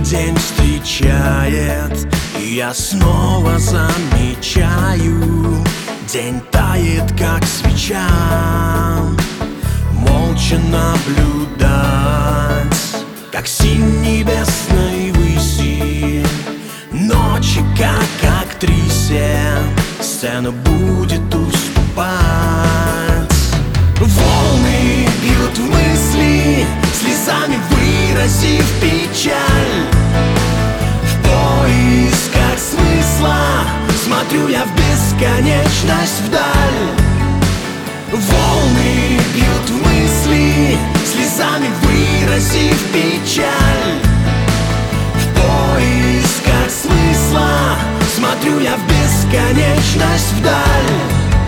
день встречает, и я снова замечаю: день тает, как свеча. Молча наблюдать, как синь небесной выси ночи, как актрисе, сцена будет уступать. Волны бьют в мысли, слезами выразив печаль. В поисках смысла смотрю я в бесконечность вдаль. Волны бьют в мысли, слезами выразив печаль. В поисках смысла смотрю я в бесконечность вдаль.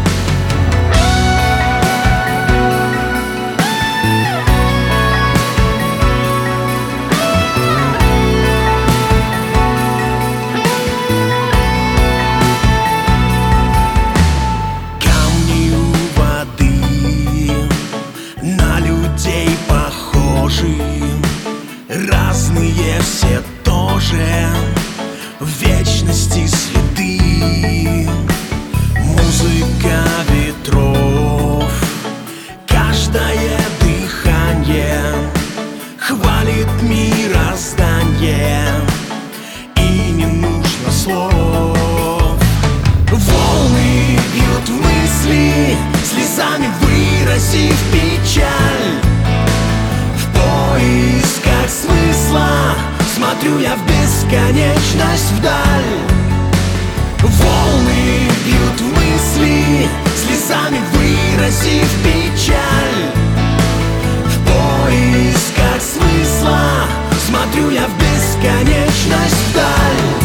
Разные все тоже, в вечности следы. Музыка ветров, каждое дыхание хвалит мироздание, и не нужно слов. Волны бьют в мысли, слезами выразив печаль. В поисках смысла смотрю я в бесконечность вдаль. Волны бьют в мысли, слезами выразив печаль. В поисках смысла смотрю я в бесконечность вдаль.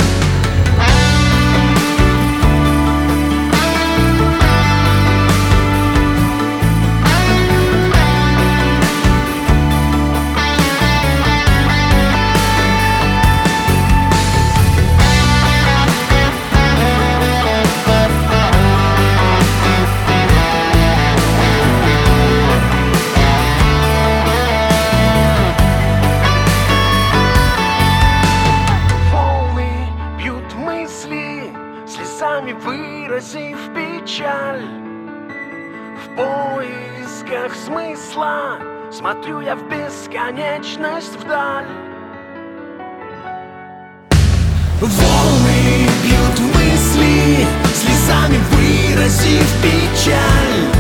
Слезами выразив печаль. В поисках смысла смотрю я в бесконечность вдаль. Волны бьют в мысли, слезами выразив печаль.